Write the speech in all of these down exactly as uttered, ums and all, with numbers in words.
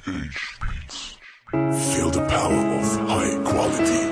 Feel the power of high quality.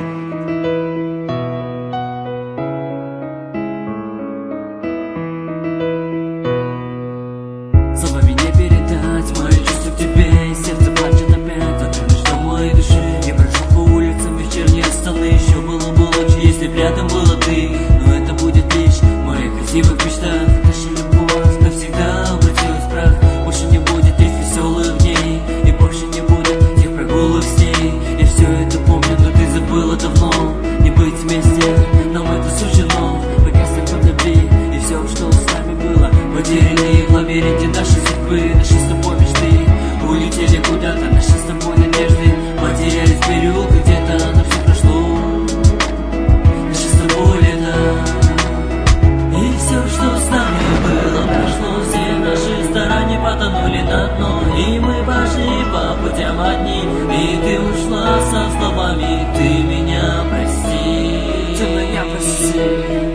Словами не передать мои чувства к тебе, сердце плачет опять, затронешь до моей души. Я прошу по улицам вечерние столы, еще было бы лучше, если б рядом была ты. Но это будет лишь в моих красивых мечтах. Наша любовь навсегда обратилась в прах. Больше не будет их веселых дней, и больше не будет тех прогулок с ней. Я все это помню, но ты забыла давно. Не быть вместе, нам это суждено. Погаснет под любви, и все, что с нами было, потеряны в лабиринте нашей судьбы. Наши с тобой мечты улетели куда-то, наши с тобой надежды потерялись в переулке где-то, но все прошло. Наши с тобой лето, и все, что с нами было, прошло. Все наши старания потонули на дно, и мы пошли по путям одни. И ты ушла со словами: ты меня прости, ты меня прости,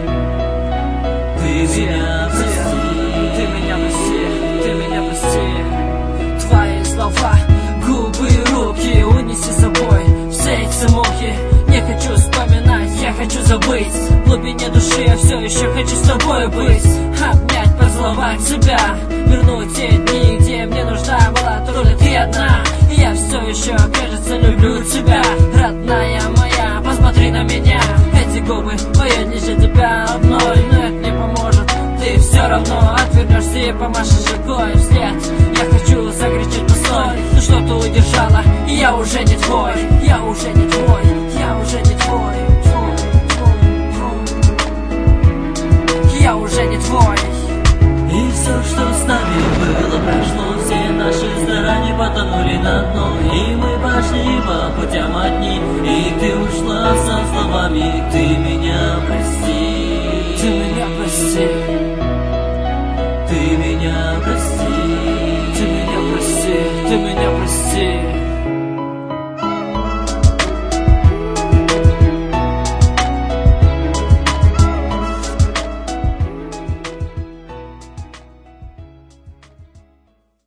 ты меня прости, ты меня прости, ты меня прости. Твои слова, губы и руки унеси с собой все эти муки. Не хочу вспоминать, я хочу забыть. В глубине души я все еще хочу с тобой быть. Обнять, поцеловать себя, вернуть те дни, где мне нужна была только ты одна. И я все еще, кажется, люблю тебя, родная моя, посмотри на меня. Эти губы поют лишь для тебя одной, но это не поможет. Ты все равно отвернешься и помашешь рукой вслед. Я хочу закричать: постой, ну что ты удержала? И я уже не твой, я уже не твой, я уже не твой, твой, твой, твой. Я уже не твой. И все, что с нами было, прошло. Все наши старания потонули на дно, и мы пошли по путям одни. И ты ушла со словами: ты